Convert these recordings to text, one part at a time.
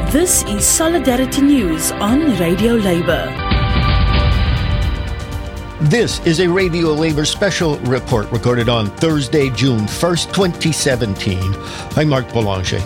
This is Solidarity News on Radio Labour. This is a Radio Labour special report recorded on Thursday, June 1st, 2017. I'm Mark Boulanger.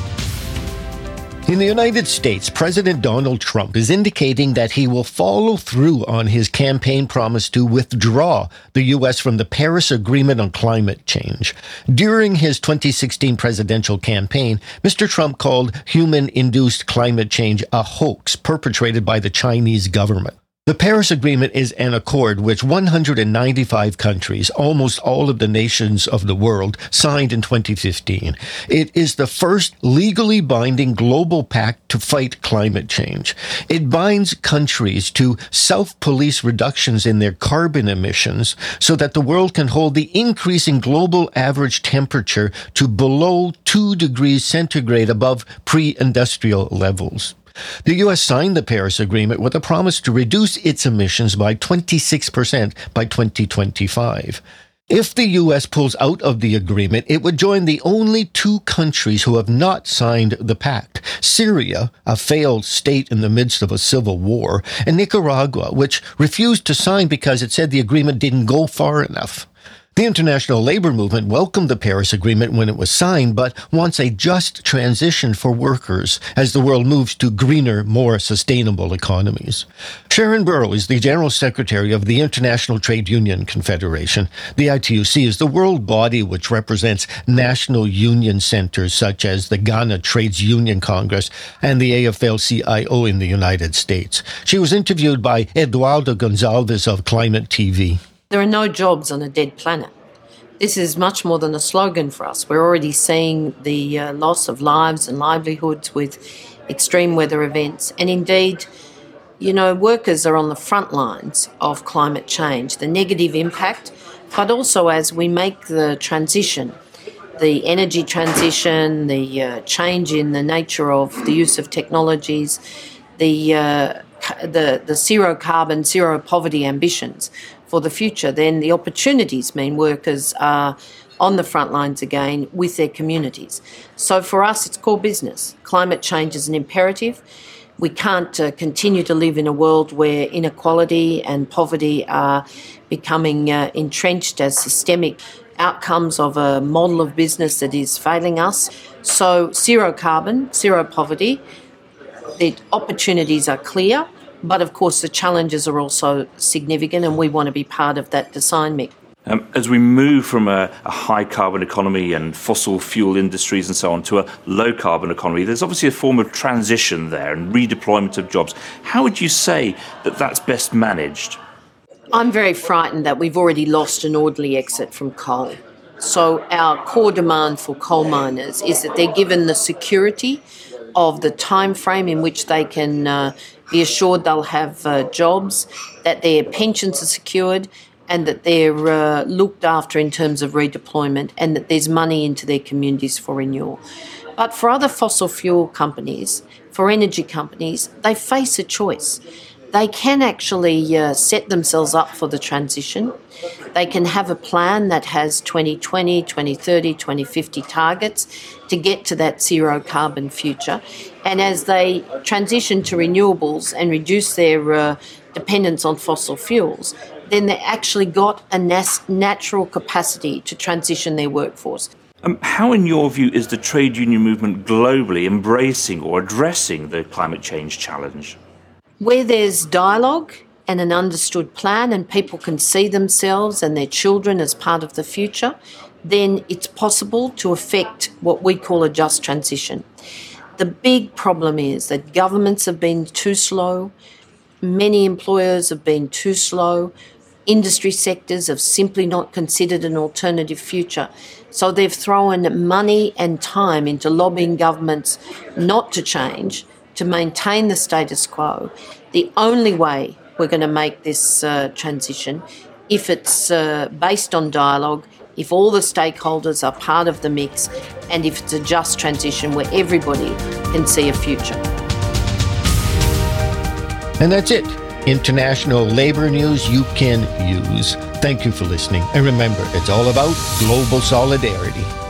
In the United States, President Donald Trump is indicating that he will follow through on his campaign promise to withdraw the U.S. from the Paris Agreement on climate change. During his 2016 presidential campaign, Mr. Trump called human-induced climate change a hoax perpetrated by the Chinese government. The Paris Agreement is an accord which 195 countries, almost all of the nations of the world, signed in 2015. It is the first legally binding global pact to fight climate change. It binds countries to self-police reductions in their carbon emissions so that the world can hold the increasing global average temperature to below 2 degrees centigrade above pre-industrial levels. The U.S. signed the Paris Agreement with a promise to reduce its emissions by 26% by 2025. If the U.S. pulls out of the agreement, it would join the only two countries who have not signed the pact: Syria, a failed state in the midst of a civil war, and Nicaragua, which refused to sign because it said the agreement didn't go far enough. The International Labour Movement welcomed the Paris Agreement when it was signed, but wants a just transition for workers as the world moves to greener, more sustainable economies. Sharon Burrow is the General Secretary of the International Trade Union Confederation. The ITUC is the world body which represents national union centers such as the Ghana Trades Union Congress and the AFL-CIO in the United States. She was interviewed by Eduardo Gonzalez of Climate TV. There are no jobs on a dead planet. This is much more than a slogan for us. We're already seeing the loss of lives and livelihoods with extreme weather events. And indeed, workers are on the front lines of climate change, the negative impact, but also as we make the transition, the energy transition, the change in the nature of the use of technologies, the zero carbon, zero poverty ambitions for the future, then the opportunities mean workers are on the front lines again with their communities. So for us, it's core business. Climate change is an imperative. We can't continue to live in a world where inequality and poverty are becoming entrenched as systemic outcomes of a model of business that is failing us. So zero carbon, zero poverty, the opportunities are clear. But of course, the challenges are also significant, and we want to be part of that design mix. As we move from a high carbon economy and fossil fuel industries and so on to a low carbon economy, there's obviously a form of transition there and redeployment of jobs. How would you say that that's best managed? I'm very frightened that we've already lost an orderly exit from coal. So our core demand for coal miners is that they're given the security of the time frame in which they can be assured they'll have jobs, that their pensions are secured, and that they're looked after in terms of redeployment, and that there's money into their communities for renewal. But for other fossil fuel companies, for energy companies, they face a choice. They can actually set themselves up for the transition. They can have a plan that has 2020, 2030, 2050 targets to get to that zero carbon future. And as they transition to renewables and reduce their dependence on fossil fuels, then they actually got a natural capacity to transition their workforce. How, in your view, is the trade union movement globally embracing or addressing the climate change challenge? Where there's dialogue and an understood plan and people can see themselves and their children as part of the future, then it's possible to effect what we call a just transition. The big problem is that governments have been too slow, many employers have been too slow, industry sectors have simply not considered an alternative future. So they've thrown money and time into lobbying governments not to change, to maintain the status quo. The only way we're going to make this transition, if it's based on dialogue, if all the stakeholders are part of the mix, and if it's a just transition where everybody can see a future. And that's it. International labor news you can use. Thank you for listening. And remember, it's all about global solidarity.